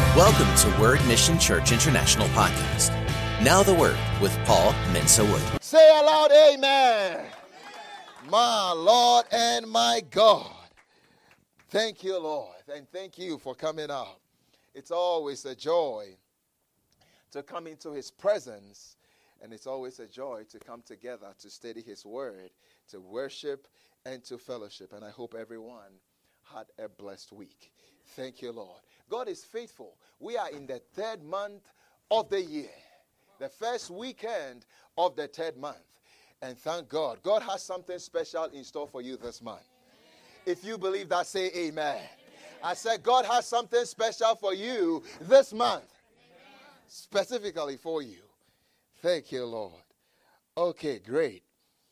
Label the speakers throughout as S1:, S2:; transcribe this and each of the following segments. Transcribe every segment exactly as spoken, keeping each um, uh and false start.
S1: Welcome to Word Mission Church International Podcast. Now the Word with Paul Mensa-Wood.
S2: Say aloud, amen. My Lord and my God. Thank you, Lord, and thank you for coming out. It's always a joy to come into his presence, and it's always a joy to come together to study his word, to worship, and to fellowship. And I hope everyone had a blessed week. Thank you, Lord. God is faithful. We are in the third month of the year, the first weekend of the third month. And thank God, God has something special in store for you this month. If you believe that, say amen. I said God has something special for you this month, specifically for you. Thank you, Lord. Okay, great.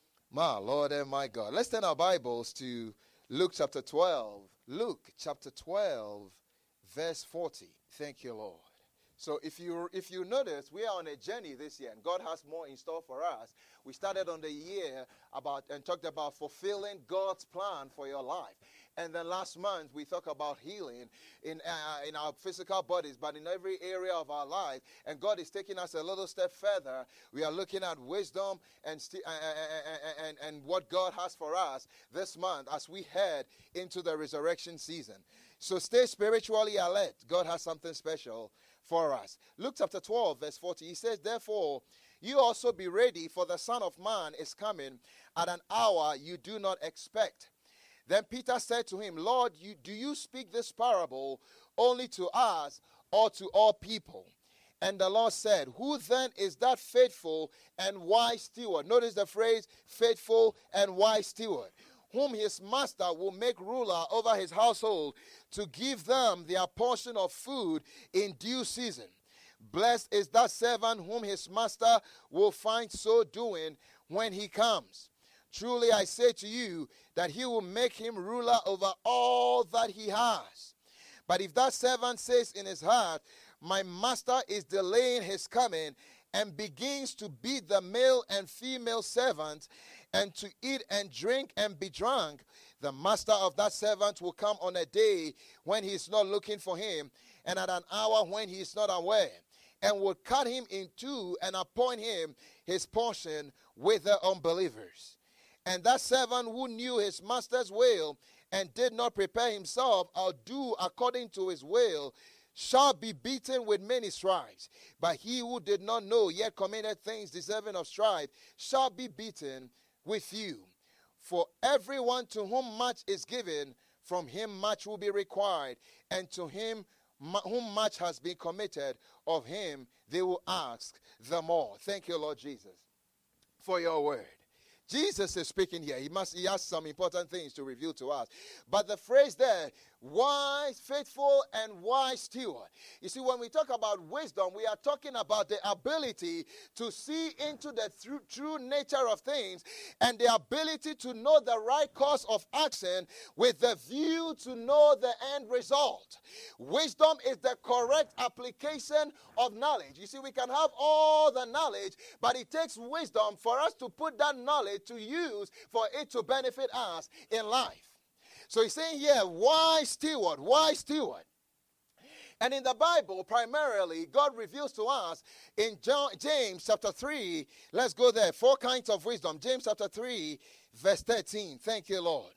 S2: My Lord and my God. Let's turn our Bibles to Luke chapter twelve. Luke chapter twelve, verse forty. Thank you, Lord. So if you if you notice, we are on a journey this year, and God has more in store for us. We started on the year about and talked about fulfilling God's plan for your life. And then last month, we talked about healing in uh, in our physical bodies, but in every area of our life. And God is taking us a little step further. We are looking at wisdom and, st- uh, and, and what God has for us this month as we head into the resurrection season. So stay spiritually alert. God has something special for us. Luke chapter twelve, verse forty, he says, therefore, you also be ready, for the Son of Man is coming at an hour you do not expect. Then Peter said to him, Lord, you, do you speak this parable only to us or to all people? And the Lord said, who then is that faithful and wise steward? Notice the phrase, faithful and wise steward, whom his master will make ruler over his household to give them their portion of food in due season. Blessed is that servant whom his master will find so doing when he comes. Truly I say to you that he will make him ruler over all that he has. But if that servant says in his heart, my master is delaying his coming, and begins to beat the male and female servants, and to eat and drink and be drunk, the master of that servant will come on a day when he is not looking for him, and at an hour when he is not aware, and will cut him in two and appoint him his portion with the unbelievers. And that servant who knew his master's will and did not prepare himself or do according to his will shall be beaten with many stripes. But he who did not know yet committed things deserving of stripe shall be beaten with few. For everyone to whom much is given, from him much will be required, and to him whom much has been committed, of him they will ask the more. Thank you, Lord Jesus, for your word. Jesus is speaking here. He must. He has some important things to reveal to us. But the phrase there, wise, faithful, and wise steward. You see, when we talk about wisdom, we are talking about the ability to see into the true, true nature of things, and the ability to know the right course of action with the view to know the end result. Wisdom is the correct application of knowledge. You see, we can have all the knowledge, but it takes wisdom for us to put that knowledge to use for it to benefit us in life. So he's saying here, wise steward, wise steward. And in the Bible, primarily, God reveals to us in John, James chapter three, let's go there, four kinds of wisdom. James chapter three, verse thirteen. Thank you, Lord.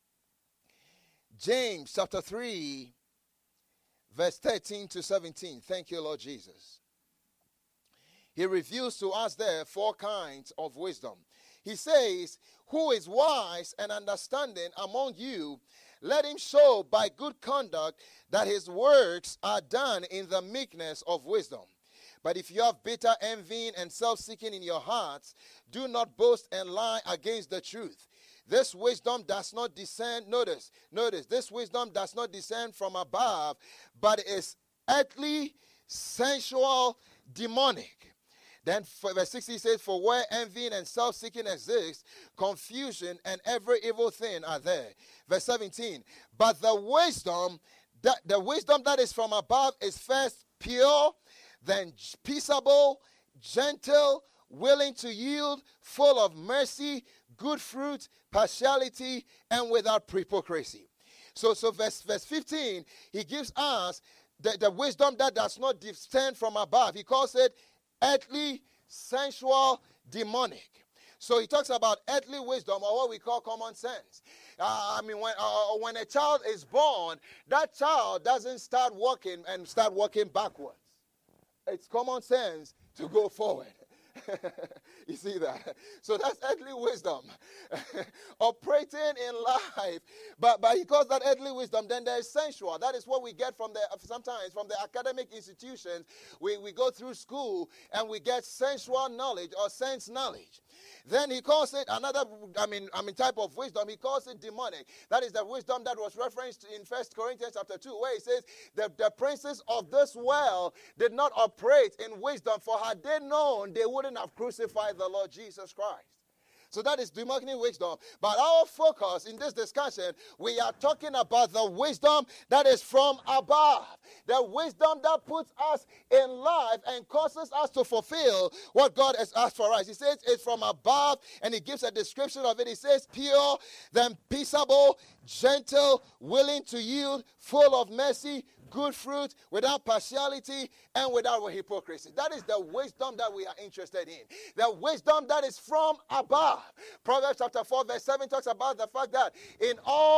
S2: James chapter three, verse thirteen to seventeen. Thank you, Lord Jesus. He reveals to us there four kinds of wisdom. He says, who is wise and understanding among you, let him show by good conduct that his works are done in the meekness of wisdom. But if you have bitter envying and self-seeking in your hearts, do not boast and lie against the truth. This wisdom does not descend, notice, notice, this wisdom does not descend from above, but is earthly, sensual, demonic. Then verse sixty says, for where envying and self-seeking exist, confusion and every evil thing are there. Verse seventeen, but the wisdom, that the wisdom that is from above is first pure, then peaceable, gentle, willing to yield, full of mercy, good fruit, partiality, and without hypocrisy. So, so verse, verse fifteen, he gives us the, the wisdom that does not descend from above. He calls it earthly, sensual, demonic. So he talks about earthly wisdom, or what we call common sense. Uh, I mean, when, uh, when a child is born, that child doesn't start walking and start walking backwards. It's common sense to go forward. You see that? So that's earthly wisdom. Operating in life. But, but he calls that earthly wisdom. Then there's sensual. That is what we get from the, sometimes from the academic institutions. We, we go through school and we get sensual knowledge or sense knowledge. Then he calls it another, I mean, I mean, type of wisdom. He calls it demonic. That is the wisdom that was referenced in First Corinthians chapter two, where he says, the, the princes of this world did not operate in wisdom, for had they known, they wouldn't have crucified the Lord Jesus Christ. So that is demonic wisdom. But our focus in this discussion, we are talking about the wisdom that is from above. The wisdom that puts us in life and causes us to fulfill what God has asked for us. He says it's from above, and he gives a description of it. He says pure, then peaceable, gentle, willing to yield, full of mercy, good fruit, without partiality, and without hypocrisy. That is the wisdom that we are interested in. The wisdom that is from above. Proverbs chapter four verse seven talks about the fact that in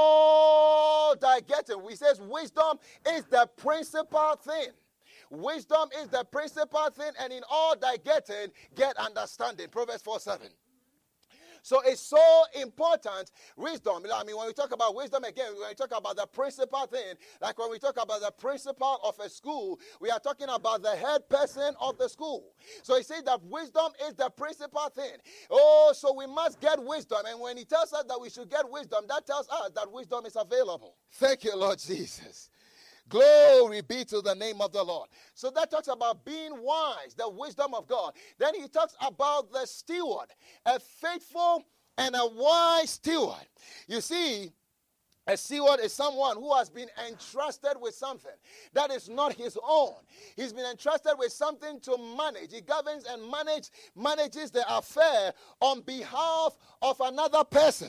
S2: all thy getting, he says wisdom is the principal thing. Wisdom is the principal thing, and in all thy getting, get understanding. Proverbs four seven. So it's so important, wisdom. I mean, when we talk about wisdom again, when we talk about the principal thing, like when we talk about the principal of a school, we are talking about the head person of the school. So he says that wisdom is the principal thing. Oh, so we must get wisdom. And when he tells us that we should get wisdom, that tells us that wisdom is available. Thank you, Lord Jesus. Glory be to the name of the Lord. So that talks about being wise, the wisdom of God. Then he talks about the steward, a faithful and a wise steward. You see, a steward is someone who has been entrusted with something that is not his own. He's been entrusted with something to manage. He governs and manage, manages the affair on behalf of another person.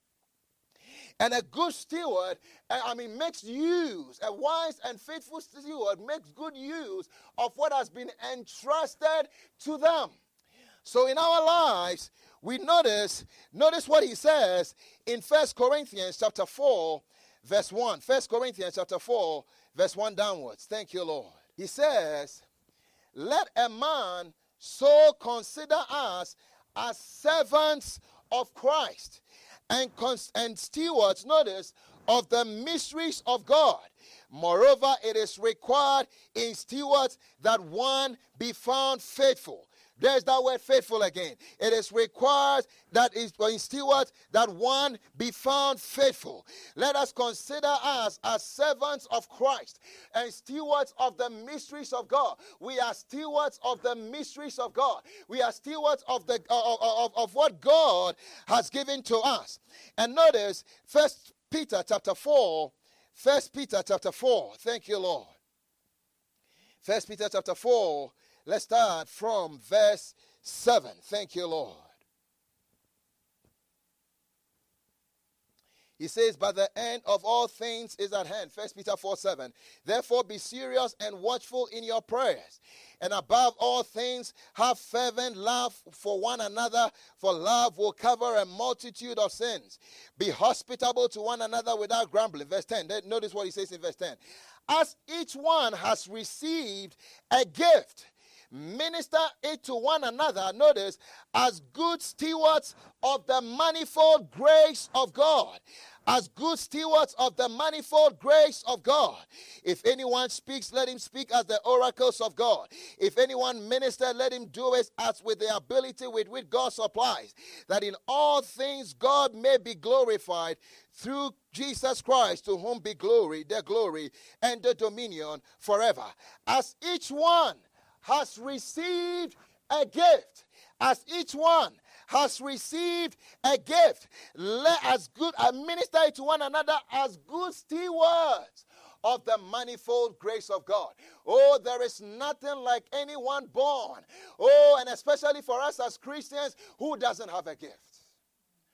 S2: And a good steward, I mean, makes use, a wise and faithful steward makes good use of what has been entrusted to them. So in our lives, we notice, notice what he says in First Corinthians chapter four, verse one. First Corinthians chapter four, verse one downwards. Thank you, Lord. He says, let a man so consider us as servants of Christ, and, cons- and stewards, notice, of the mysteries of God. Moreover, it is required in stewards that one be found faithful. There's that word faithful again. It is required that is in stewards that one be found faithful. Let us consider us as servants of Christ and stewards of the mysteries of God. We are stewards of the mysteries of God. We are stewards of the of, of, of what God has given to us. And notice First Peter chapter four. First Peter chapter four. Thank you, Lord. First Peter chapter four. Let's start from verse seven. Thank you, Lord. He says, but the end of all things is at hand. First Peter four seven. Therefore be serious and watchful in your prayers. And above all things, have fervent love for one another, for love will cover a multitude of sins. Be hospitable to one another without grumbling. Verse ten. Notice what he says in verse ten. As each one has received a gift, minister it to one another, notice, as good stewards of the manifold grace of God. As good stewards of the manifold grace of God. If anyone speaks, let him speak as the oracles of God. If anyone minister, let him do it as with the ability with which God supplies, that in all things God may be glorified through Jesus Christ, to whom be glory, the glory, and the dominion forever. As each one has received a gift, as each one has received a gift, let us good administer it to one another as good stewards of the manifold grace of God. Oh, there is nothing like anyone born. Oh, and especially for us as Christians, who doesn't have a gift?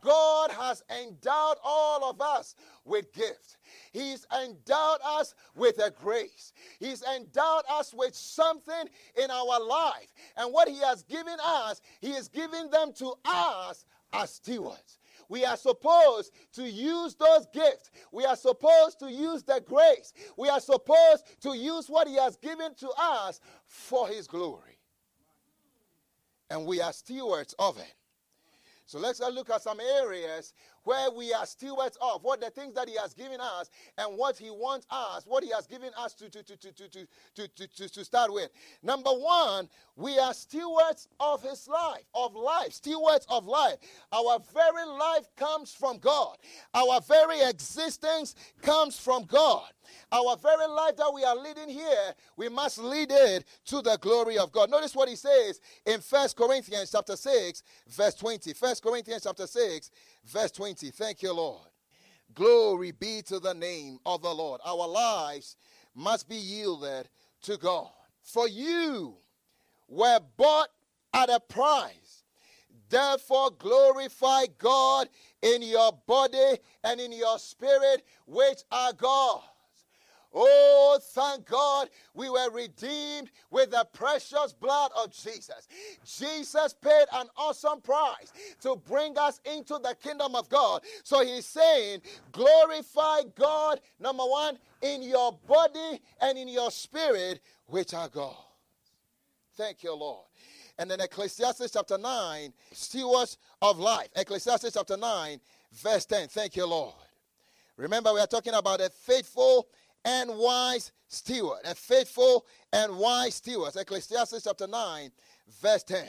S2: God has endowed all of us with gifts. He's endowed us with a grace. He's endowed us with something in our life. And what he has given us, he is giving them to us as stewards. We are supposed to use those gifts. We are supposed to use the grace. We are supposed to use what he has given to us for his glory. And we are stewards of it. So let's look at some areas where we are stewards of, what the things that he has given us and what he wants us, what he has given us to, to, to, to, to, to, to, to, to start with. Number one, we are stewards of his life, of life, stewards of life. Our very life comes from God. Our very existence comes from God. Our very life that we are leading here, we must lead it to the glory of God. Notice what he says in First Corinthians chapter six, verse twenty. First Corinthians chapter six, verse twenty. Thank you, Lord. Glory be to the name of the Lord. Our lives must be yielded to God. For you were bought at a price. Therefore glorify God in your body and in your spirit, which are God's. Oh, thank God we were redeemed with the precious blood of Jesus. Jesus paid an awesome price to bring us into the kingdom of God. So he's saying, glorify God, number one, in your body and in your spirit, which are God's. Thank you, Lord. And then Ecclesiastes chapter nine, stewards of life. Ecclesiastes chapter nine, verse ten. Thank you, Lord. Remember, we are talking about a faithful and wise steward, a faithful and wise steward. Ecclesiastes chapter nine, verse ten.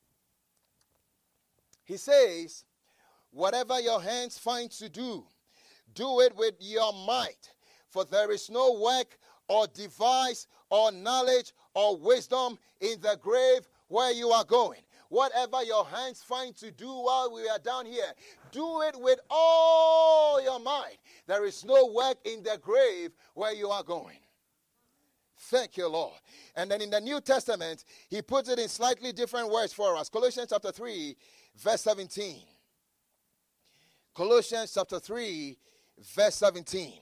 S2: He says, whatever your hands find to do, do it with your might, for there is no work or device or knowledge or wisdom in the grave where you are going. Whatever your hands find to do while we are down here, do it with all your might. There is no work in the grave where you are going. Thank you, Lord. And then in the New Testament, he puts it in slightly different words for us. Colossians chapter three, verse seventeen. Colossians chapter three, verse seventeen.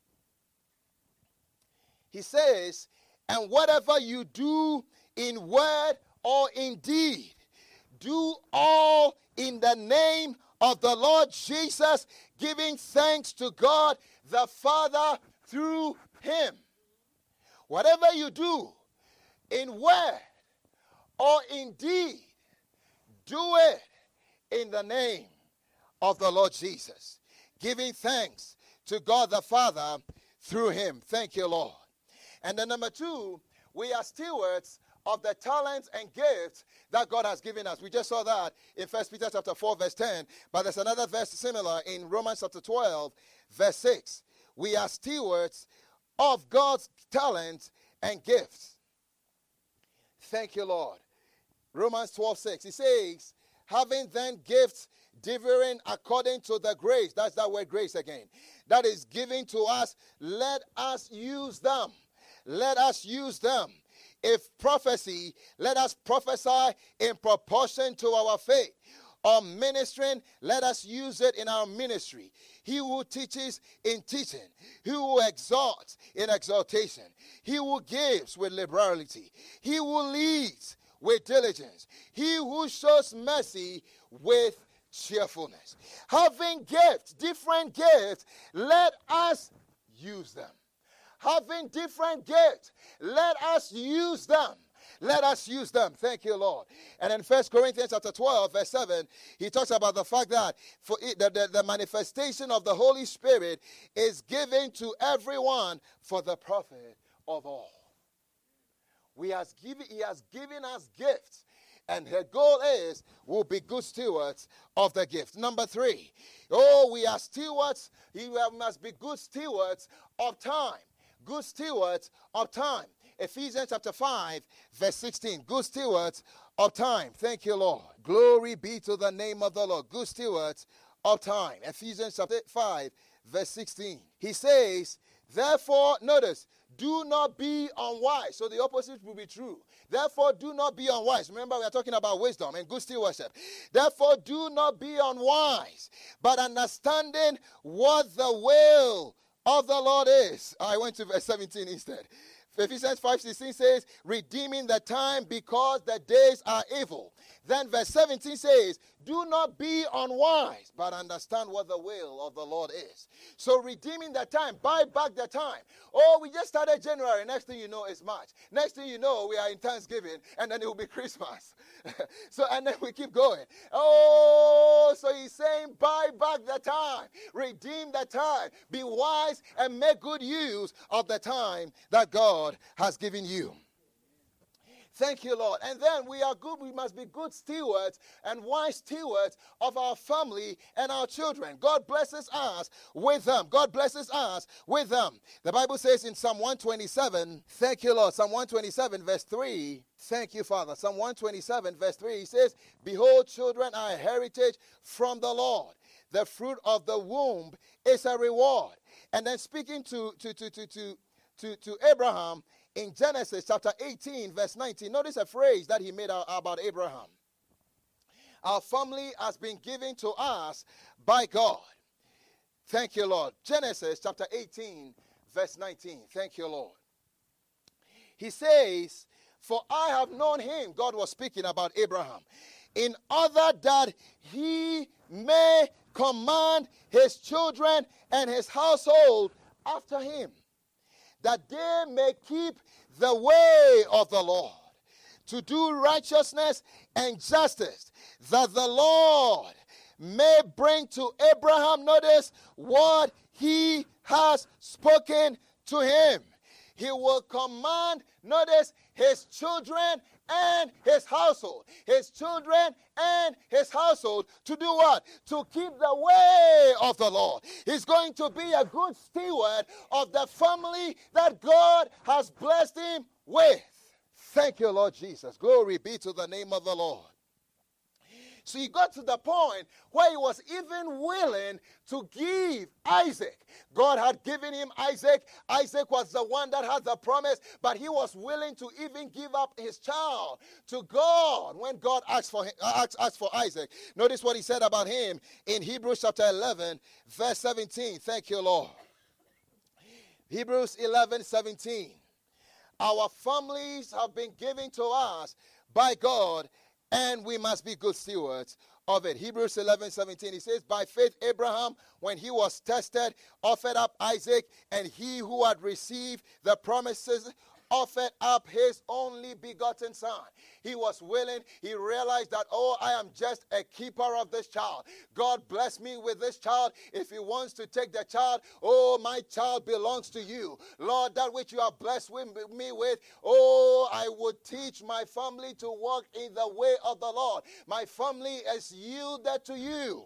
S2: He says, and whatever you do in word or in deed, do all in the name of the Lord Jesus, giving thanks to God the Father through him. Whatever you do in word or in deed, do it in the name of the Lord Jesus, giving thanks to God the Father through him. Thank you, Lord. And then number two, we are stewards of the talents and gifts that God has given us. We just saw that in First Peter chapter four, verse ten. But there's another verse similar in Romans chapter twelve, verse six. We are stewards of God's talents and gifts. Thank you, Lord. Romans twelve, six. He says, having then gifts differing according to the grace. That's that word grace again. That is given to us. Let us use them. Let us use them. If prophecy, let us prophesy in proportion to our faith. Or ministering, let us use it in our ministry. He who teaches in teaching. He who exalts in exaltation. He who gives with liberality. He who leads with diligence. He who shows mercy with cheerfulness. Having gifts, different gifts, let us use them. Having different gifts, let us use them. Let us use them. Thank you, Lord. And in First Corinthians chapter twelve, verse seven, he talks about the fact that for it, the, the, the manifestation of the Holy Spirit is given to everyone for the profit of all. We has given, he has given us gifts. And her goal is, we'll be good stewards of the gift. Number three, oh, we are stewards. We must be good stewards of time. Good stewards of time. Ephesians chapter five, verse sixteen. Good stewards of time. Thank you, Lord. Glory be to the name of the Lord. Good stewards of time. Ephesians chapter five, verse sixteen. He says, therefore, notice, do not be unwise. So the opposite will be true. Therefore, do not be unwise. Remember, we are talking about wisdom and good stewardship. Therefore, do not be unwise, but understanding what the will of the Lord is. I went to verse seventeen instead. Ephesians five sixteen says, redeeming the time because the days are evil. Then verse seventeen says, do not be unwise, but understand what the will of the Lord is. So redeeming the time, buy back the time. Oh, we just started January. Next thing you know, it's March. Next thing you know, we are in Thanksgiving, and then it will be Christmas. So, and then we keep going. Oh, so he's saying, buy back the time. Redeem the time. Be wise and make good use of the time that God has given you. Thank you, Lord. And then we are good. We must be good stewards and wise stewards of our family and our children. God blesses us with them. God blesses us with them. The Bible says in Psalm one twenty-seven, thank you, Lord. Psalm one twenty-seven, verse three. Thank you, Father. Psalm one twenty-seven, verse three. He says, behold, children are a heritage from the Lord. The fruit of the womb is a reward. And then speaking to, to, to, to, to, to, to Abraham, in Genesis chapter eighteen, verse nineteen, notice a phrase that he made about Abraham. Our family has been given to us by God. Thank you, Lord. Genesis chapter eighteen, verse nineteen. Thank you, Lord. He says, for I have known him, God was speaking about Abraham, in order that he may command his children and his household after him, that they may keep the way of the Lord, to do righteousness and justice, that the Lord may bring to Abraham, notice, what he has spoken to him. He will command, notice, his children and his household. His children and his household to do what? To keep the way of the Lord. He's going to be a good steward of the family that God has blessed him with. Thank you, Lord Jesus. Glory be to the name of the Lord. So he got to the point where he was even willing to give Isaac. God had given him Isaac. Isaac was the one that had the promise, but he was willing to even give up his child to God when God asked for him, asked, asked for Isaac. Notice what he said about him in Hebrews chapter eleven, verse seventeen. Thank you, Lord. Hebrews eleven, seventeen. Our families have been given to us by God, and we must be good stewards of it. Hebrews eleven, seventeen, he says, by faith Abraham, when he was tested, offered up Isaac, and he who had received the promises offered up his only begotten son. He was willing. He realized that, oh, I am just a keeper of this child. God bless me with this child. If he wants to take the child, oh, my child belongs to you. Lord, that which you have blessed with me with, oh, I would teach my family to walk in the way of the Lord. My family is yielded to you.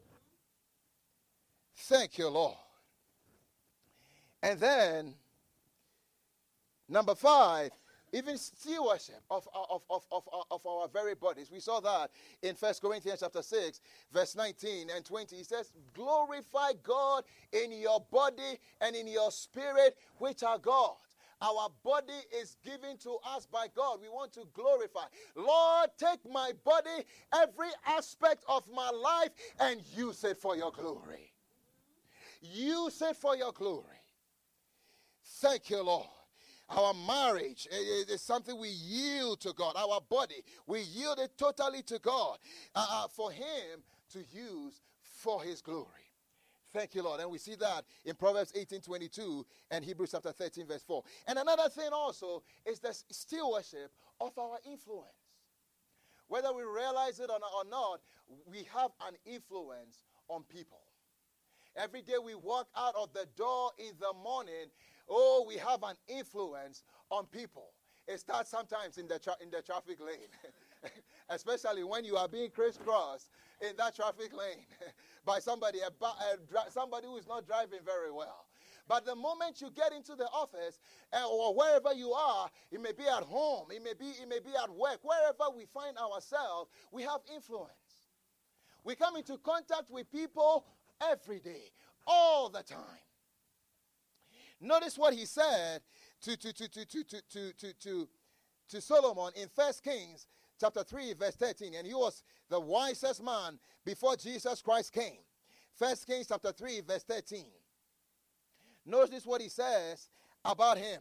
S2: Thank you, Lord. And then, number five, even stewardship of, of, of, of, of our very bodies. We saw that in First Corinthians chapter six, verse nineteen and twenty. He says, glorify God in your body and in your spirit, which are God's. Our body is given to us by God. We want to glorify. Lord, take my body, every aspect of my life, and use it for your glory. Use it for your glory. Thank you, Lord. Our marriage is something we yield to God. Our body, we yield it totally to God uh, for him to use for his glory. Thank you, Lord. And we see that in Proverbs eighteen twenty-two and Hebrews chapter thirteen, verse four. And another thing also is the stewardship of our influence. Whether we realize it or not, we have an influence on people. Every day we walk out of the door in the morning, oh, we have an influence on people. It starts sometimes in the tra- in the traffic lane, especially when you are being crisscrossed in that traffic lane by somebody, a, a, a, somebody who is not driving very well. But the moment you get into the office uh, or wherever you are, it may be at home, it may be it may be at work, wherever we find ourselves, we have influence. We come into contact with people every day, all the time. Notice what he said to, to, to, to, to, to, to, to, to, to Solomon in First Kings chapter three, verse thirteen. And he was the wisest man before Jesus Christ came. First Kings chapter three, verse thirteen. Notice what he says about him.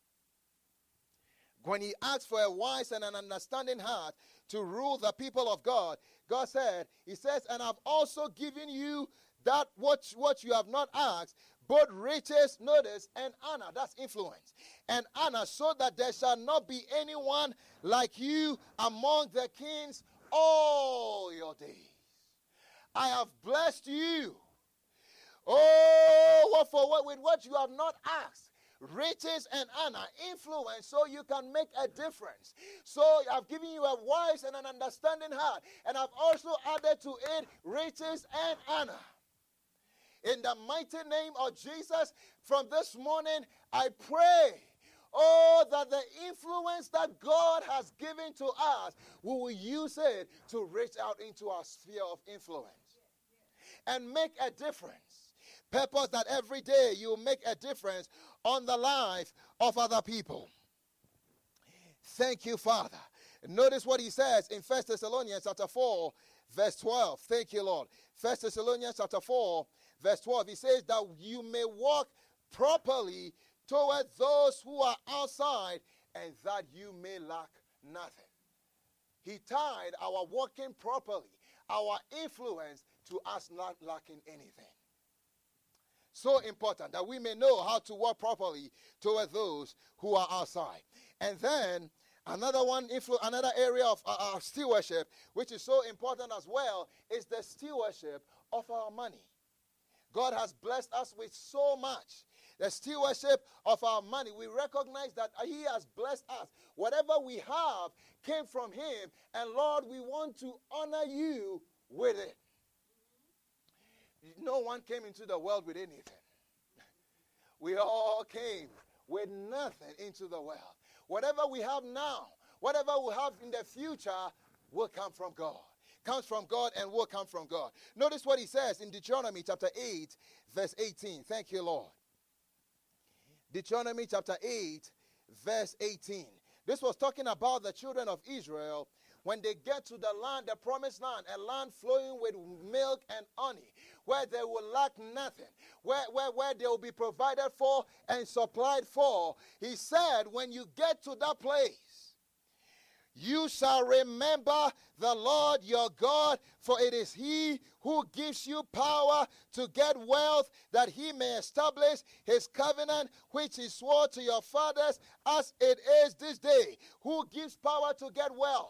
S2: When he asked for a wise and an understanding heart to rule the people of God, God said, he says, and I've also given you that what, what you have not asked, both riches, notice, and honor. That's influence. And honor, so that there shall not be anyone like you among the kings all your days. I have blessed you. Oh, what for what with what you have not asked. Riches and honor, influence, so you can make a difference. So I've given you a wise and an understanding heart, and I've also added to it riches and honor. In the mighty name of Jesus, from this morning, I pray, oh, that the influence that God has given to us, we will use it to reach out into our sphere of influence and make a difference. Purpose that every day you make a difference on the life of other people. Thank you, Father. Notice what he says in First Thessalonians chapter four, verse twelve. Thank you, Lord. First Thessalonians chapter four, verse twelve. He says that you may walk properly toward those who are outside, and that you may lack nothing. He tied our walking properly, our influence, to us not lacking anything. So important that we may know how to walk properly toward those who are outside. And then another one, influ- another area of uh, uh, stewardship, which is so important as well, is the stewardship of our money. God has blessed us with so much. The stewardship of our money, we recognize that he has blessed us. Whatever we have came from him, and Lord, we want to honor you with it. No one came into the world with anything. We all came with nothing into the world. Whatever we have now, whatever we have in the future, will come from God. Comes from God and will come from God. Notice what he says in Deuteronomy chapter eight, verse eighteen. Thank you, Lord. Deuteronomy chapter eight, verse eighteen. This was talking about the children of Israel when they get to the land, the promised land, a land flowing with milk and honey, where they will lack nothing, where, where, where they will be provided for and supplied for. He said, when you get to that place, you shall remember the Lord your God, for it is he who gives you power to get wealth, that he may establish his covenant, which he swore to your fathers, as it is this day. Who gives power to get wealth?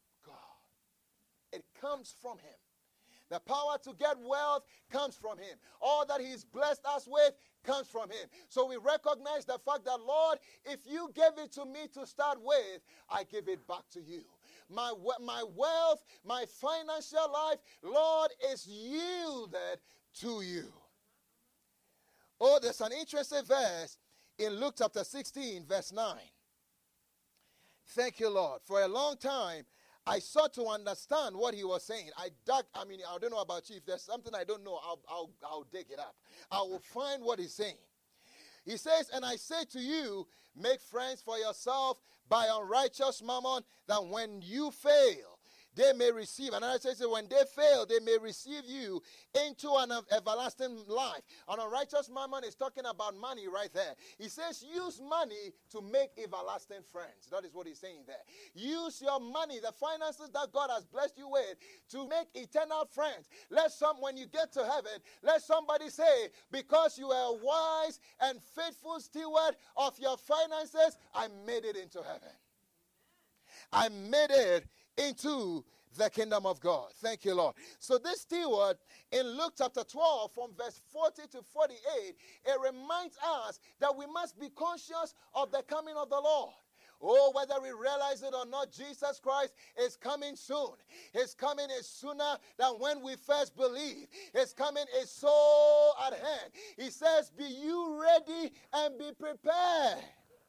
S2: It comes from him. The power to get wealth comes from him. All that he's blessed us with comes from him. So we recognize the fact that, Lord, if you gave it to me to start with, I give it back to you. My, my wealth, my financial life, Lord, is yielded to you. Oh, there's an interesting verse in Luke chapter sixteen, verse nine. Thank you, Lord. For a long time, I sought to understand what he was saying. I dug, I mean, I don't know about you. If there's something I don't know, I'll, I'll, I'll dig it up. I will find what he's saying. He says, and I say to you, make friends for yourself by unrighteous mammon, that when you fail, they may receive. And I say, so when they fail, they may receive you into an everlasting life. An unrighteous mammon is talking about money right there. He says, use money to make everlasting friends. That is what he's saying there. Use your money, the finances that God has blessed you with, to make eternal friends. Let some, when you get to heaven, let somebody say, because you are a wise and faithful steward of your finances, I made it into heaven. I made it into the kingdom of God. Thank you, Lord. So this steward in Luke chapter twelve, from verse forty to forty-eight, it reminds us that we must be conscious of the coming of the Lord. Oh, whether we realize it or not, Jesus Christ is coming soon. His coming is sooner than when we first believe. His coming is so at hand. He says, be you ready and be prepared.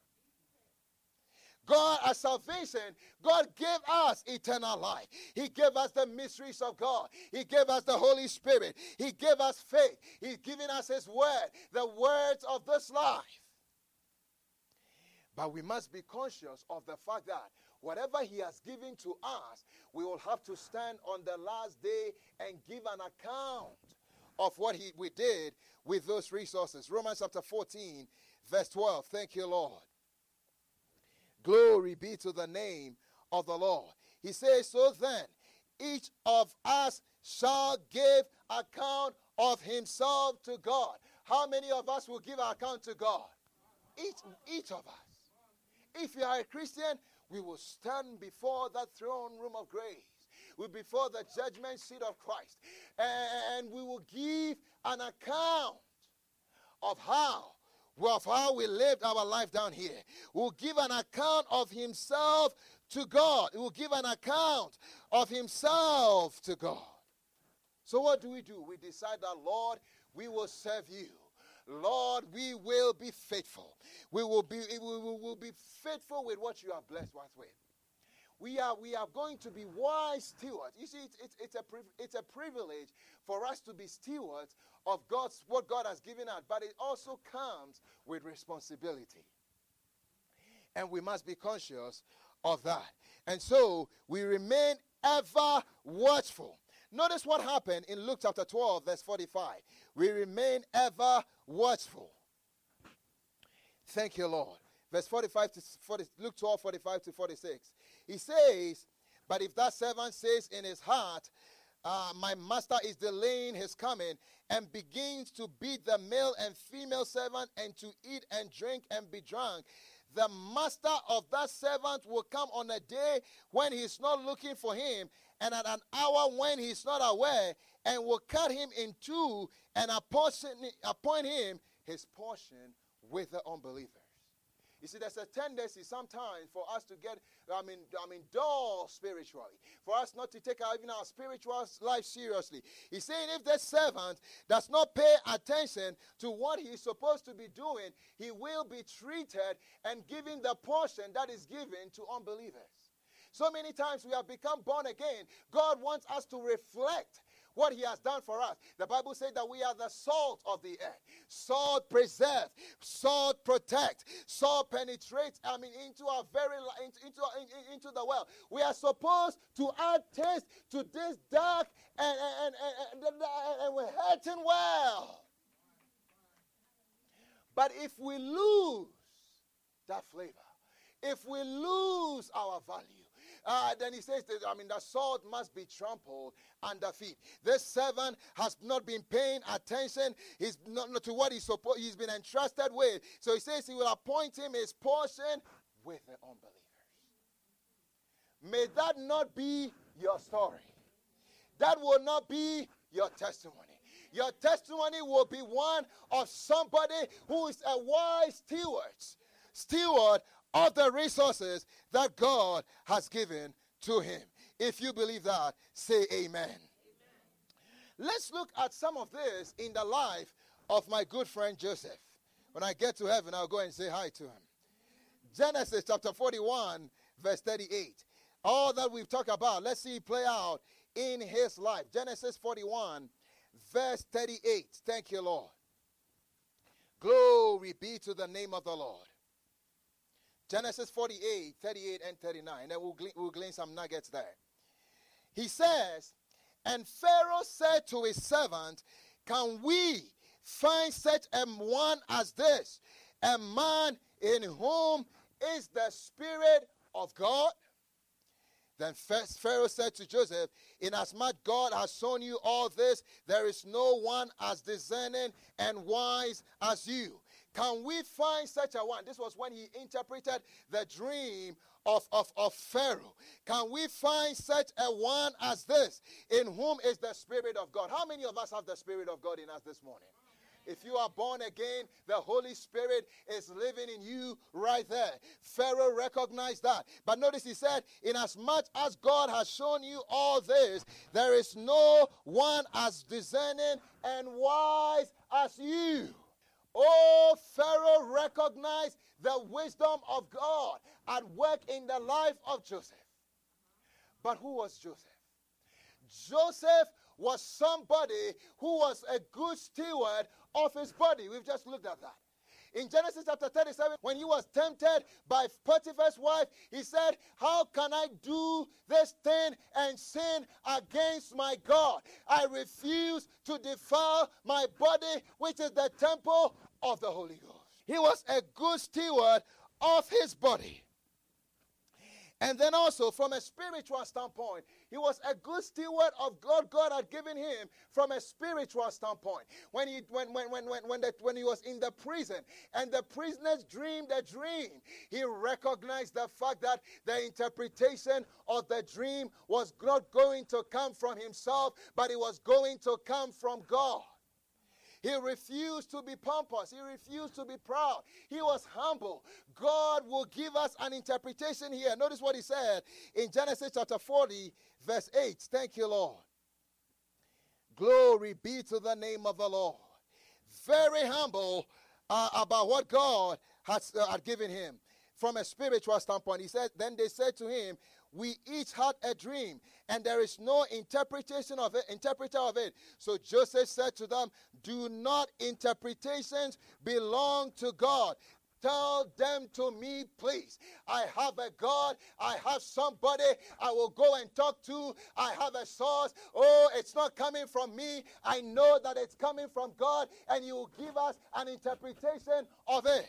S2: God, as salvation, God gave us eternal life. He gave us the mysteries of God. He gave us the Holy Spirit. He gave us faith. He's given us his word, the words of this life. But we must be conscious of the fact that whatever he has given to us, we will have to stand on the last day and give an account of what he, we did with those resources. Romans chapter fourteen, verse twelve. Thank you, Lord. Glory be to the name of the Lord. He says, so then, each of us shall give account of himself to God. How many of us will give our account to God? Each, each of us. If you are a Christian, we will stand before that throne room of grace. We'll be before the judgment seat of Christ. And we will give an account of how, of how we lived our life down here. We'll give an account of himself to God. He will give an account of himself to God. So what do we do? We decide that, Lord, we will serve you. Lord, we will be faithful. We will be, we will, will be faithful with what you have blessed us with. We are, we are going to be wise stewards. You see, it's, it's, it's, a, it's a privilege for us to be stewards of God's, what God has given us, but it also comes with responsibility. And we must be conscious of that. And so we remain ever watchful. Notice what happened in Luke chapter twelve, verse forty-five. We remain ever watchful. Thank you, Lord. Verse forty-five to forty, Luke twelve, forty-five to forty-six. He says, but if that servant says in his heart, uh, my master is delaying his coming, and begins to beat the male and female servant, and to eat and drink and be drunk, the master of that servant will come on a day when he's not looking for him, and at an hour when he's not aware, and will cut him in two and appoint him his portion with the unbelievers. You see, there's a tendency sometimes for us to get, I mean, I mean, dull spiritually. For us not to take our, even our spiritual life seriously. He's saying if the servant does not pay attention to what he's supposed to be doing, he will be treated and given the portion that is given to unbelievers. So many times we have become born again. God wants us to reflect what he has done for us. The Bible says that we are the salt of the earth. Salt preserves, salt protects, salt penetrates, I mean, into our very, into, into, into the well. We are supposed to add taste to this dark and, and, and, and, and we're hurting well. But if we lose that flavor, if we lose our value, Uh, then he says, that, I mean, the salt must be trampled under feet. This servant has not been paying attention he's not, not to what he's, supposed, he's been entrusted with. So he says he will appoint him his portion with the unbelievers. May that not be your story. That will not be your testimony. Your testimony will be one of somebody who is a wise steward, steward of the resources that God has given to him. If you believe that, say amen. Amen. Let's look at some of this in the life of my good friend Joseph. When I get to heaven, I'll go and say hi to him. Genesis chapter forty-one, verse thirty-eight. All that we've talked about, let's see it play out in his life. Genesis forty-one, verse thirty-eight. Thank you, Lord. Glory be to the name of the Lord. Genesis forty-eight, thirty-eight, and thirty-nine. And then we'll glean, we'll glean some nuggets there. He says, and Pharaoh said to his servant, can we find such a one as this, a man in whom is the Spirit of God? Then Pharaoh said to Joseph, inasmuch God has shown you all this, there is no one as discerning and wise as you. Can we find such a one? This was when he interpreted the dream of, of, of Pharaoh. Can we find such a one as this, in whom is the Spirit of God? How many of us have the Spirit of God in us this morning? If you are born again, the Holy Spirit is living in you right there. Pharaoh recognized that. But notice he said, inasmuch as God has shown you all this, there is no one as discerning and wise as you. Oh, Pharaoh recognized the wisdom of God at work in the life of Joseph. But who was Joseph? Joseph was somebody who was a good steward of his body. We've just looked at that. In Genesis chapter thirty-seven, when he was tempted by Potiphar's wife, he said, how can I do this thing and sin against my God? I refuse to defile my body, which is the temple of the Holy Ghost. He was a good steward of his body. And then also from a spiritual standpoint, he was a good steward of God God had given him from a spiritual standpoint. When he when when when when when, the, when he was in the prison and the prisoners dreamed a dream, he recognized the fact that the interpretation of the dream was not going to come from himself, but it was going to come from God. He refused to be pompous. He refused to be proud. He was humble. God will give us an interpretation here. Notice what he said in Genesis chapter forty, verse eight. Thank you, Lord. Glory be to the name of the Lord. Very humble uh, about what God has, uh, had given him. From a spiritual standpoint, he said, then they said to him, we each had a dream, and there is no interpretation of it, interpreter of it. So Joseph said to them, do not interpretations belong to God? Tell them to me, please. I have a God. I have somebody I will go and talk to. I have a source. Oh, it's not coming from me. I know that it's coming from God, and you will give us an interpretation of it.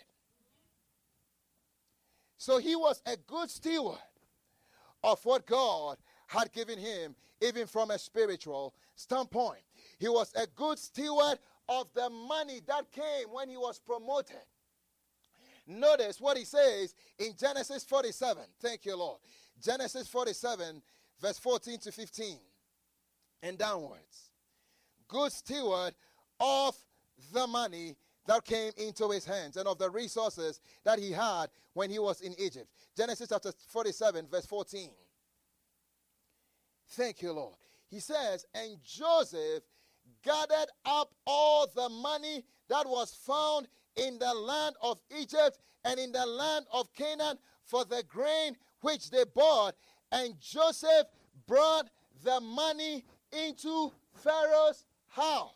S2: So he was a good steward of what God had given him, even from a spiritual standpoint. He was a good steward of the money that came when he was promoted. Notice what he says in Genesis forty-seven. Thank you, Lord. Genesis forty-seven, verse fourteen to fifteen and downwards. Good steward of the money that came into his hands and of the resources that he had when he was in Egypt. Genesis chapter forty-seven, verse fourteen. Thank you, Lord. He says, and Joseph gathered up all the money that was found in the land of Egypt and in the land of Canaan for the grain which they bought. And Joseph brought the money into Pharaoh's house.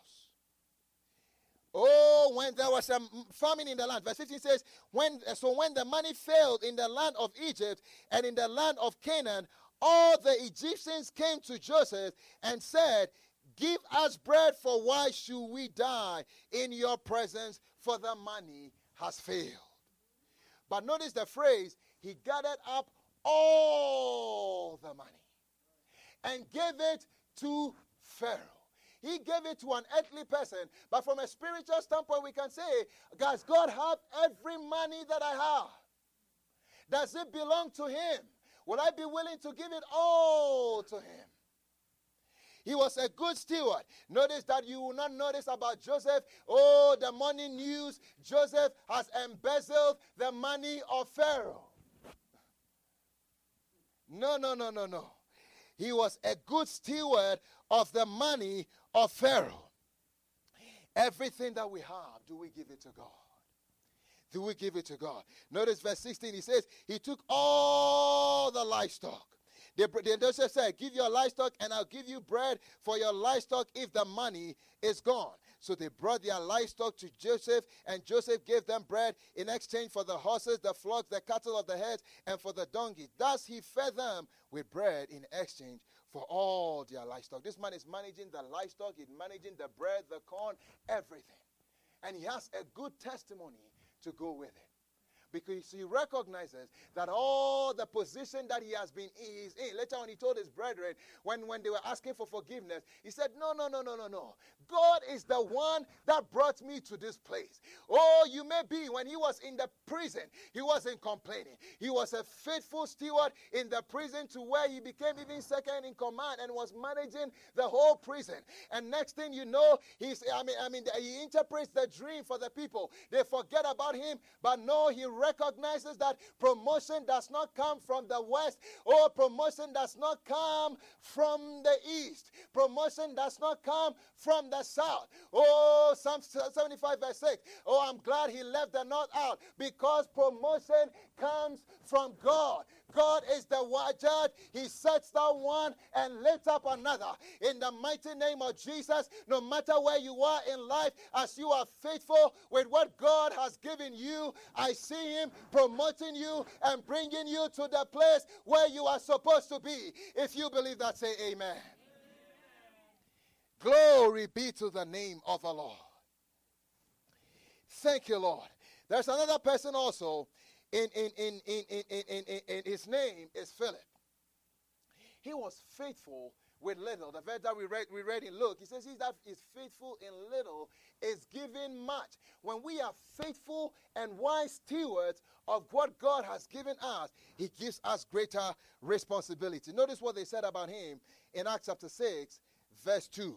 S2: Oh, when there was a famine in the land. Verse fifteen says, when, so when the money failed in the land of Egypt and in the land of Canaan, all the Egyptians came to Joseph and said, give us bread, for why should we die in your presence, for the money has failed. But notice the phrase, he gathered up all the money and gave it to Pharaoh. He gave it to an earthly person, but from a spiritual standpoint, we can say, does God have every money that I have? Does it belong to him? Will I be willing to give it all to him? He was a good steward. Notice that you will not notice about Joseph, oh, the money news, Joseph has embezzled the money of Pharaoh. No, no, no, no, no. He was a good steward of the money of Pharaoh. Everything that we have, do we give it to God? Do we give it to God? Notice verse sixteen, he says, he took all the livestock. The, the Joseph said, give your livestock and I'll give you bread for your livestock if the money is gone. So they brought their livestock to Joseph, and Joseph gave them bread in exchange for the horses, the flocks, the cattle of the herds, and for the donkeys. Thus he fed them with bread in exchange for all their livestock. This man is managing the livestock, he's managing the bread, the corn, everything. And he has a good testimony to go with it. Because he recognizes that all the position that he has been in, is in. Later on, he told his brethren, when, when they were asking for forgiveness, he said, no, no, no, no, no, no. God is the one that brought me to this place. Oh, you may be, when he was in the prison, he wasn't complaining. He was a faithful steward in the prison to where he became even second in command and was managing the whole prison. And next thing you know, he's, I mean, I mean, he interprets the dream for the people. They forget about him, but no, he recognizes that promotion does not come from the west, or promotion does not come from the east. Promotion does not come from the south. Oh, Psalm seventy-five verse six. Oh, I'm glad he left the north out, because promotion comes from God. God is the judge. He sets down one and lifts up another. In the mighty name of Jesus, no matter where you are in life, as you are faithful with what God has given you, I see him promoting you and bringing you to the place where you are supposed to be. If you believe that, say amen. Amen. Glory be to the name of the Lord. Thank you, Lord. There's another person also. In, in, in, in, in, in, in, in his name is Philip. He was faithful with little. The verse that we read, we read in Luke, he says, he that is faithful in little is given much. When we are faithful and wise stewards of what God has given us, he gives us greater responsibility. Notice what they said about him in Acts chapter six, verse two.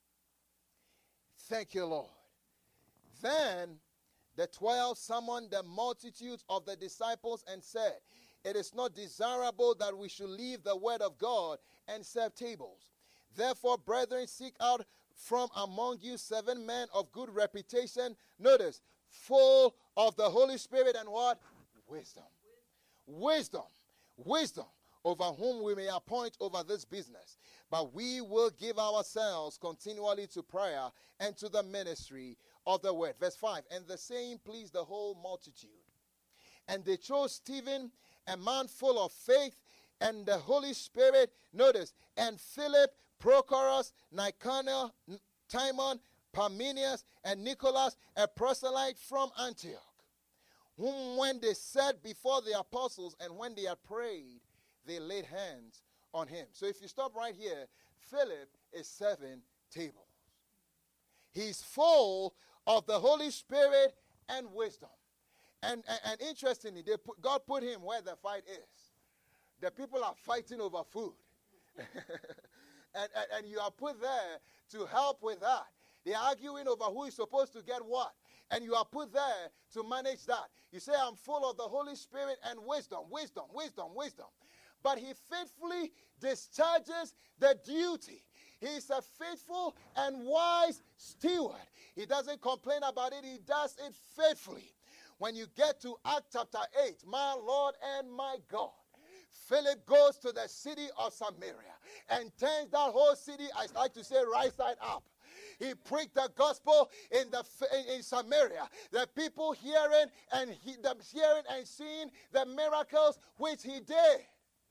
S2: Thank you, Lord. Then the twelve summoned the multitudes of the disciples and said, it is not desirable that we should leave the word of God and serve tables. Therefore, brethren, seek out from among you seven men of good reputation. Notice, full of the Holy Spirit and what? Wisdom. Wisdom. Wisdom. Over whom we may appoint over this business. But we will give ourselves continually to prayer and to the ministry of the word. Verse five, and the saying pleased the whole multitude. And they chose Stephen, a man full of faith and the Holy Spirit. Notice, and Philip, Prochorus, Nicanor, Timon, Parmenius, and Nicholas, a proselyte from Antioch, whom when they set before the apostles and when they had prayed, they laid hands on him. So if you stop right here, Philip is serving tables. He's full of the Holy Spirit and wisdom. And, and, and interestingly, they put, God put him where the fight is. The people are fighting over food. and, and, and you are put there to help with that. They're arguing over who is supposed to get what. And you are put there to manage that. You say, I'm full of the Holy Spirit and wisdom, wisdom, wisdom, wisdom. But he faithfully discharges the duty. He's a faithful and wise steward. He doesn't complain about it. He does it faithfully. When you get to Acts chapter eight, my Lord and my God, Philip goes to the city of Samaria and turns that whole city, I like to say, right side up. He preached the gospel in the in Samaria. The people hearing and he, the hearing and seeing the miracles which he did.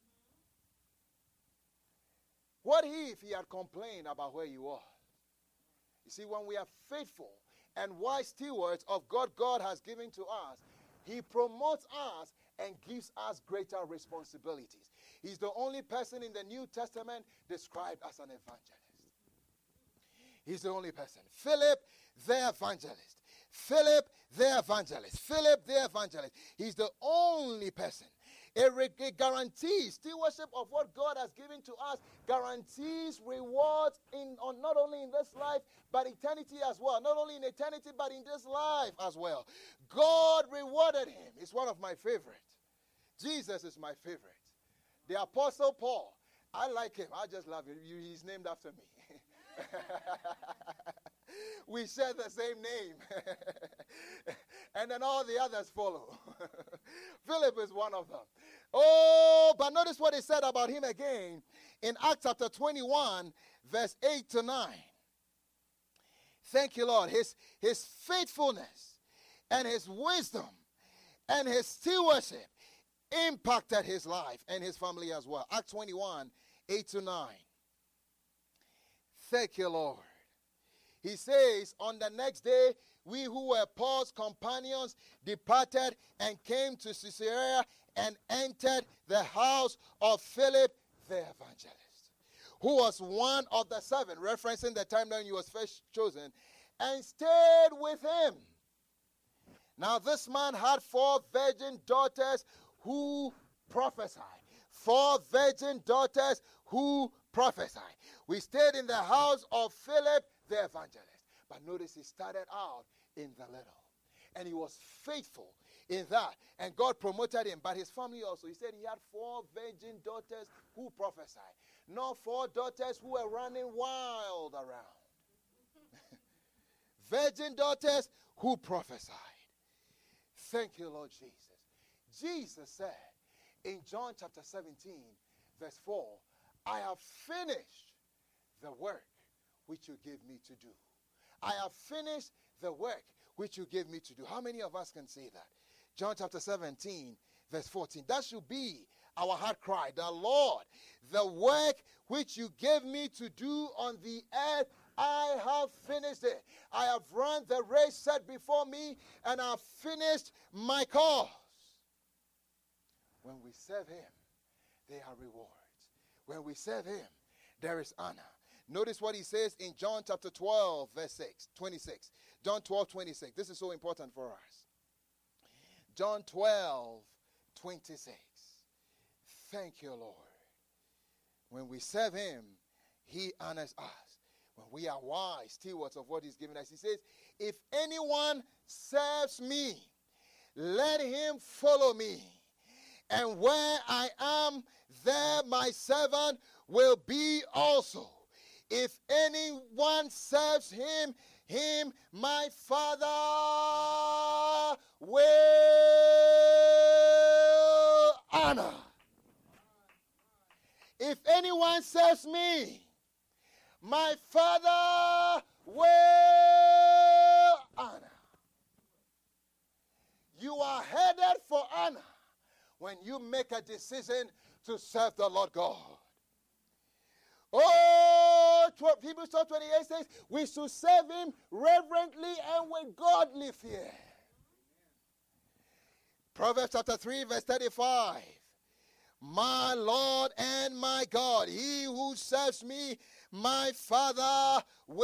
S2: What if he had complained about where you are? You see, when we are faithful and wise stewards of God God has given to us, he promotes us and gives us greater responsibilities. He's the only person in the New Testament described as an evangelist. He's the only person. Philip, the evangelist. Philip, the evangelist. Philip, the evangelist. He's the only person. It guarantees stewardship of what God has given to us, guarantees rewards in on not only in this life, but eternity as well. Not only in eternity, but in this life as well. God rewarded him. It's one of my favorites. Jesus is my favorite. The Apostle Paul, I like him. I just love him. He's named after me. We share the same name. And then all the others follow. Philip is one of them. Oh, but notice what he said about him again in Acts chapter twenty-one, verse eight to nine. Thank you, Lord. His, his faithfulness and his wisdom and his stewardship impacted his life and his family as well. Acts twenty-one, eight to nine. Thank you, Lord. He says, on the next day, we who were Paul's companions departed and came to Caesarea and entered the house of Philip the evangelist, who was one of the seven, referencing the time when he was first chosen, and stayed with him. Now this man had four virgin daughters who prophesied. Four virgin daughters who prophesied. We stayed in the house of Philip the evangelist. But notice he started out in the little. And he was faithful in that. And God promoted him. But his family also. He said he had four virgin daughters who prophesied. Not four daughters who were running wild around. Virgin daughters who prophesied. Thank you, Lord Jesus. Jesus said, in John chapter seventeen, verse four, I have finished the work which you gave me to do. I have finished the work which you gave me to do. How many of us can say that? John chapter seventeen, verse fourteen. That should be our heart cry. The Lord, the work which you gave me to do on the earth, I have finished it. I have run the race set before me, and I have finished my cause. When we serve him, there are rewards. When we serve him, there is honor. Notice what he says in John chapter twelve, verse six, twenty-six. John twelve, twenty-six. This is so important for us. John twelve, twenty-six. Thank you, Lord. When we serve him, he honors us. When we are wise stewards of what he's given us, he says, if anyone serves me, let him follow me. And where I am, there my servant will be also. If anyone serves him, him my Father will honor. If anyone serves me, my Father will honor. You are headed for honor when you make a decision to serve the Lord God. Oh, Hebrews twelve twenty-eight says, we should serve him reverently and with godly fear. Proverbs chapter three, verse thirty-five. My Lord and my God, he who serves me, my Father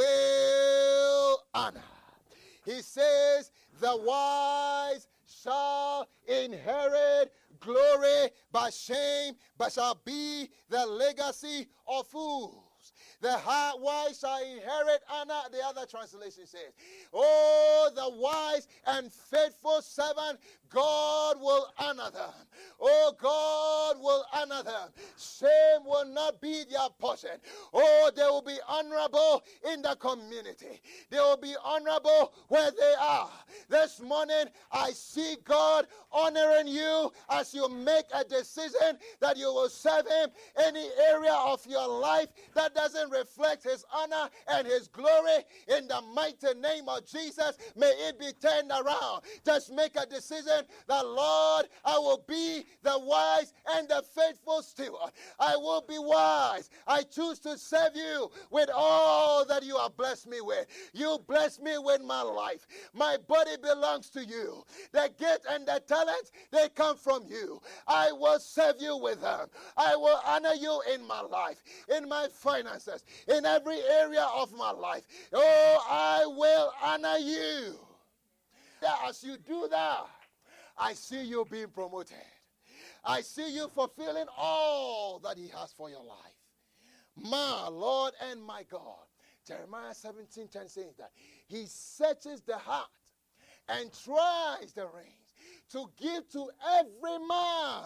S2: will honor. He says, the wise shall inherit glory, but shame, but shall be the legacy of fools. The wise shall inherit honor, the other translation says. Oh, the wise and faithful servant, God will honor them. Oh, God will honor them. Shame will not be their portion. Oh, they will be honorable in the community. They will be honorable where they are. This morning, I see God honoring you as you make a decision that you will serve him. Any area of your life that doesn't reflect his honor and his glory, in the mighty name of Jesus, may it be turned around. Just make a decision that, Lord, I will be the wise and the faithful steward. I will be wise. I choose to serve you with all that you have blessed me with. You bless me with my life. My body belongs to you. The gift and the talents, they come from you. I will serve you with them. I will honor you in my life, in my finances, in every area of my life. Oh, I will honor you. As you do that, I see you being promoted. I see you fulfilling all that he has for your life. My Lord and my God. Jeremiah seventeen ten says that he searches the heart and tries the reins to give to every man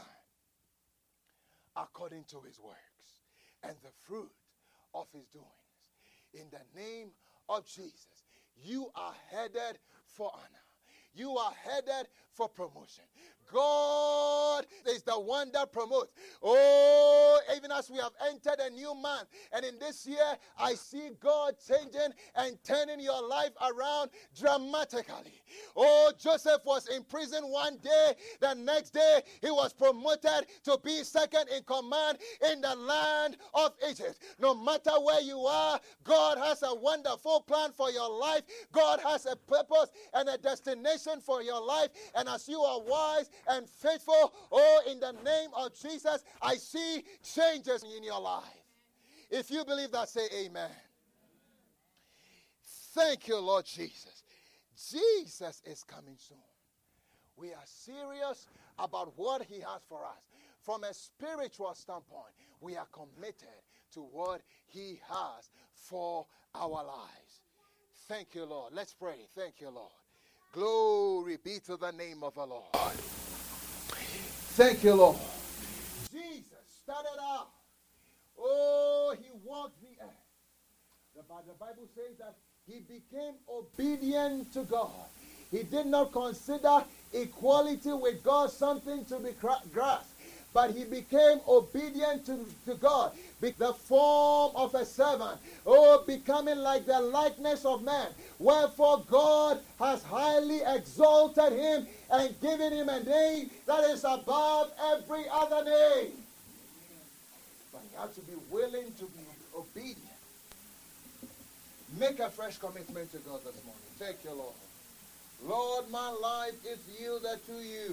S2: according to his works and the fruit of his doings. In the name of Jesus, you are headed for honor. You are headed for promotion. God is the one that promotes. Oh, even as we have entered a new month, and in this year, I see God changing and turning your life around dramatically. Oh, Joseph was in prison one day. The next day, he was promoted to be second in command in the land of Egypt. No matter where you are, God has a wonderful plan for your life. God has a purpose and a destination for your life. And as you are wise and faithful, oh, in the name of Jesus, I see changes in your life. If you believe that, say amen. Thank you, Lord Jesus. Jesus is coming soon. We are serious about what he has for us. From a spiritual standpoint, we are committed to what he has for our lives. Thank you, Lord. Let's pray. Thank you, Lord. Glory be to the name of the Lord. Thank you, Lord. Jesus started out. Oh, he walked the earth. The, the Bible says that he became obedient to God. He did not consider equality with God something to be grasped, but he became obedient to, to God. Be the form of a servant. Oh, becoming like the likeness of man. Wherefore God has highly exalted him and given him a name that is above every other name. But you have to be willing to be obedient. Make a fresh commitment to God this morning. Thank you, Lord. Lord, my life is yielded to you.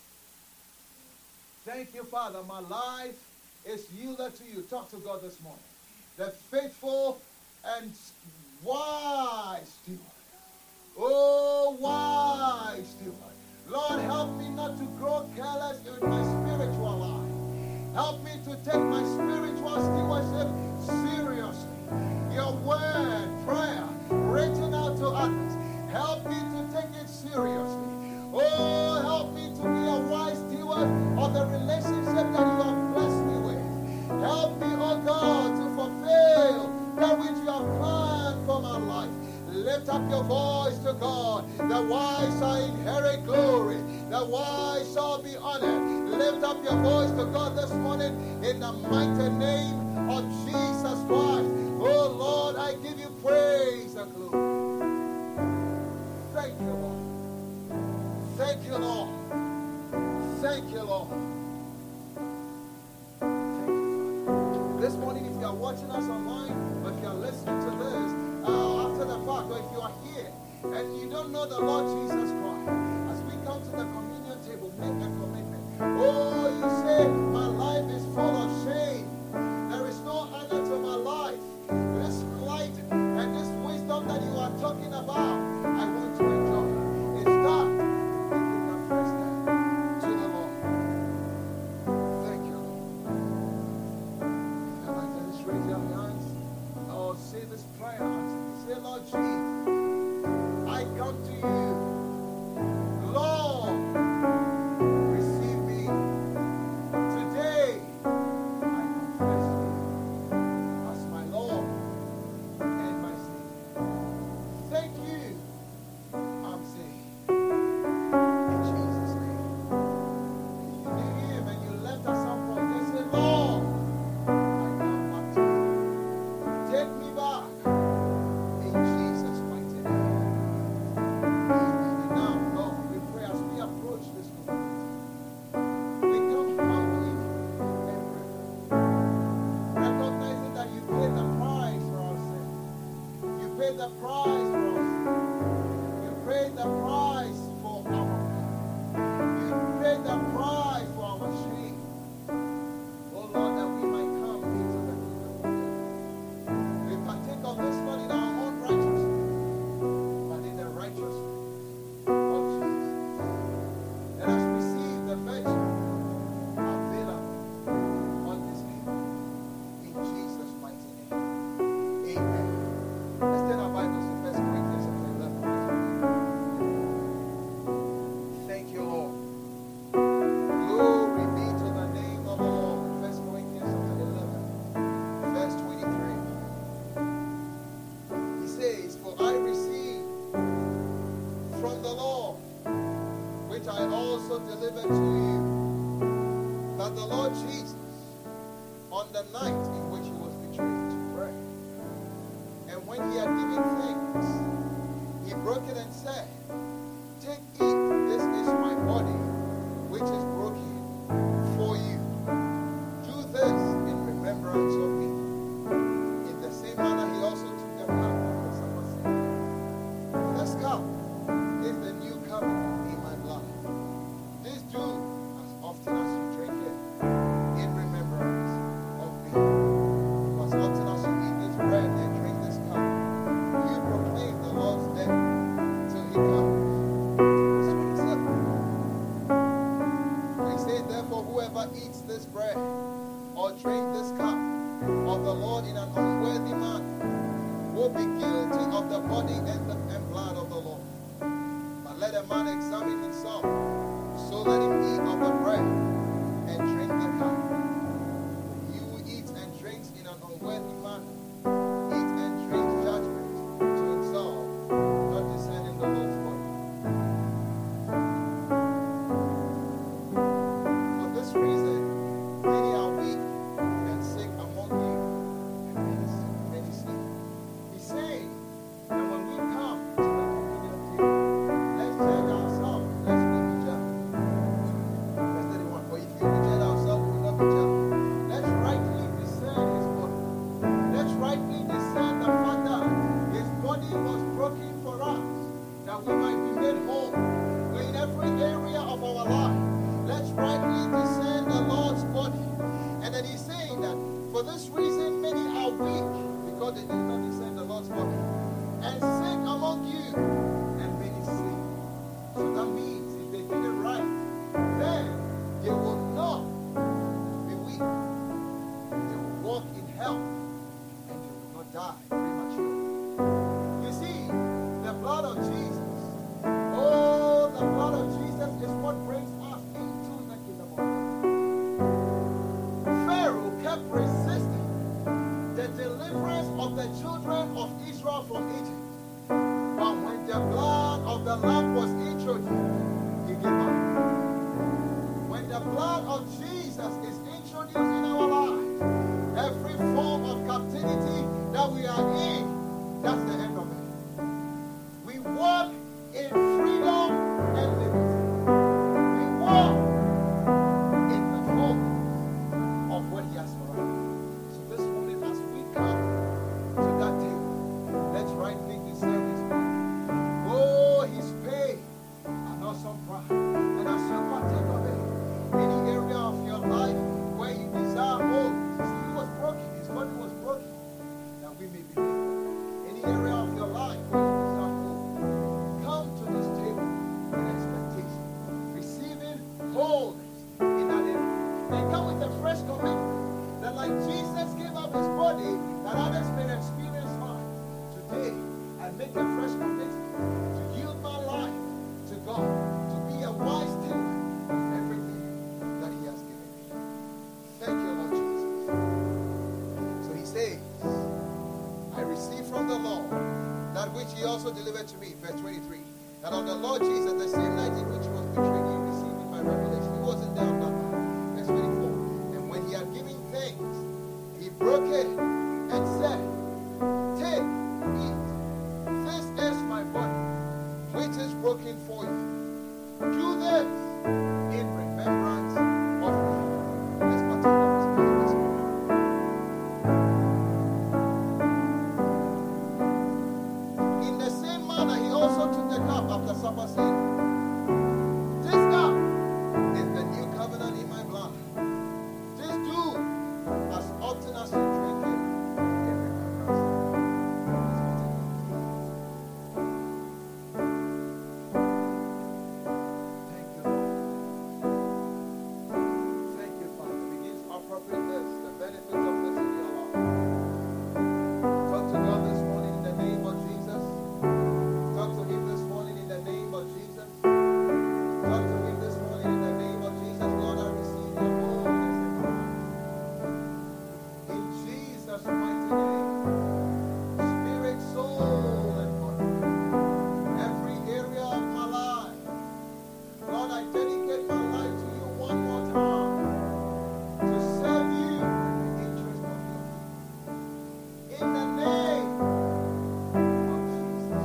S2: Thank you, Father. My life is yielded to you. Talk to God this morning. The faithful and wise steward. Oh, wise steward. Lord, help me not to grow careless in my spiritual life. Help me to take my spiritual stewardship seriously. Your word, prayer, reaching out to others. Help me to take it seriously. Oh, help me to be a wise steward of the relationship that you have blessed me with. Help me, oh God, to fulfill that which you have planned for my life. Lift up your voice to God. The wise shall inherit glory. The wise shall be honored. Lift up your voice to God this morning in the mighty name of Jesus Christ. Oh Lord, I give you praise and glory. Thank you, Lord. Thank you, Lord. Thank you, Lord. Thank you, Father. This morning, if you are watching us online, or if you are listening to this uh, after the fact, or if you are here and you don't know the Lord Jesus Christ, as we come to the communion table, make a commitment. Oh, you say, my life is full of shame. There is no honor to my life. This light and this wisdom that you are talking about, I want to enjoy. It's that taking the first step to the Lord. Thank you, Lord. If you like to just raise your hands or say this prayer, say, Lord Jesus, I come to you. Lord, receive me. Today, I confess you as my Lord and my Savior. Thank you. I'm saved. In Jesus' name. If you knew him and you left at some point, just say, Lord, I come back to you. Take me back. In Jesus' mighty name. Amen. And now, Lord, we pray as we approach this moment. We come humbly and reverently, recognizing that you paid the price for our sin. You paid the price for our sin. You paid the price for our pain. You paid the price for our shame. Oh Lord, that we might come into the kingdom of God. We partake of this not in our own righteousness, but in the righteousness of Jesus. Let us receive the virtue available on this day. In Jesus' mighty name. Amen. Let's turn our Bibles to First Corinthians chapter eleven. Thank you, Lord. Glory be to the name of the Lord. First Corinthians chapter eleven, verse twenty-three. He says, for I received from the Lord, which I also delivered to you, that the Lord Jesus, on the night in which he was betrayed, took bread. And when he had given thanks, he broke it and said, take, eat, this is my body, which is broken for you. Do this in remembrance of me. In the same manner, he also took the cup after supper, saying, this cup is the new covenant in my blood. This do as often as you drink it in remembrance of me. For as often as you eat this bread and drink this cup, you proclaim the Lord's death till he comes. Verse twenty-seven. We say, therefore, whoever eats this bread or drink this cup of the Lord in an unworthy manner will be guilty of the body and the and blood of the Lord. But let a man examine himself, so let him eat of the bread and drink the cup. He who eats and drinks in an unworthy manner eats and drinks judgment to himself, not discerning the Lord's body. For this reason, come with a fresh commitment that like Jesus gave up his body that others may experience life. Today, I make a fresh commitment to yield my life to God, to be a wise steward of everything that he has given me. Thank you, Lord Jesus. So he says, I received from the Lord that which he also delivered to me, verse twenty-three, that of the Lord Jesus, the same night in which he was betrayed, he received in my revelation. He wasn't there on that night. Verse twenty-four, and when he had given thanks, he broke it and said, take, eat. This is my body, which is broken for you. Do this in remembrance of me. Let's partake of his body this morning. In the same manner, he also took the cup after supper, saying, this cup is the new covenant in my blood. This do as often as you drink it in remembrance of me. Thank you, Lord. Thank you, Father. Begin to appropriate this, the benefits of this in your life. Talk to God this morning in the name of Jesus. Talk to him this morning in the name of Jesus. Talk to him this morning in the name of Jesus. Lord, I receive your boldness in my life. In Jesus' mighty name. Spirit, soul, and body. Every area of my life. Lord, I dedicate my life to you one more time. To serve you in the interest of your people. In the name of Jesus.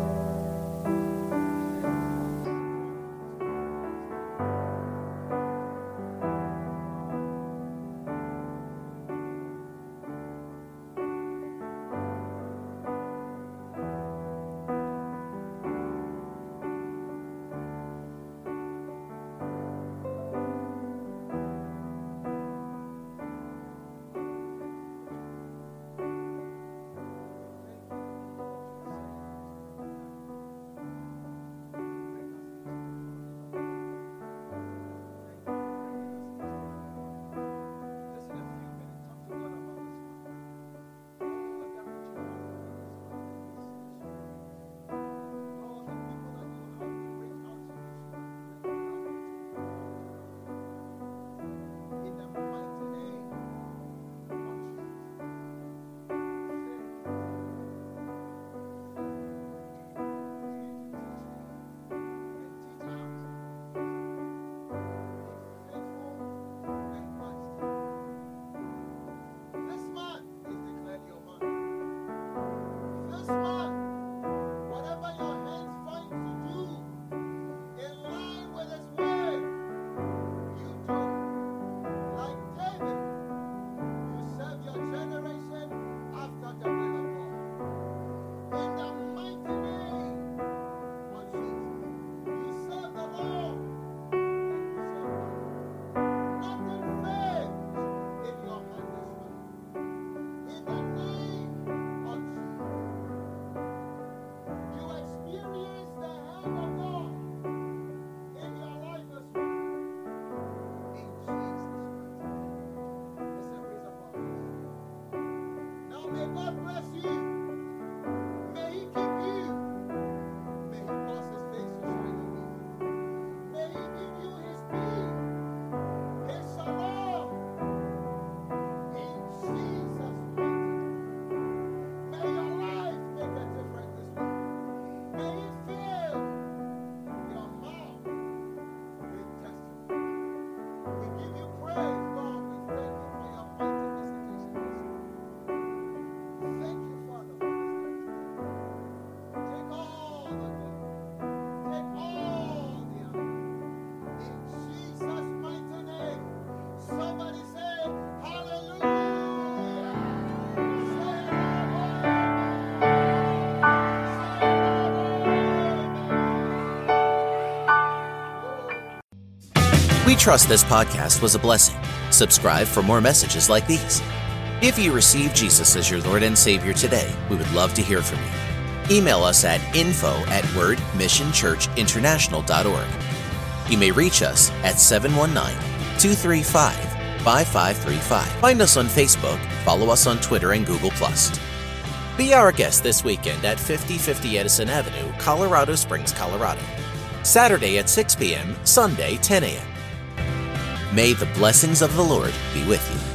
S1: We trust this podcast was a blessing. Subscribe for more messages like these. If you receive Jesus as your Lord and Savior today, we would love to hear from you. Email us at info at word mission church international dot org. You may reach us at seven one nine, two three five, five five three five. Find us on Facebook, follow us on Twitter and Google plus. Be our guest this weekend at fifty fifty Edison Avenue, Colorado Springs, Colorado. Saturday at six p.m., Sunday ten a.m. May the blessings of the Lord be with you.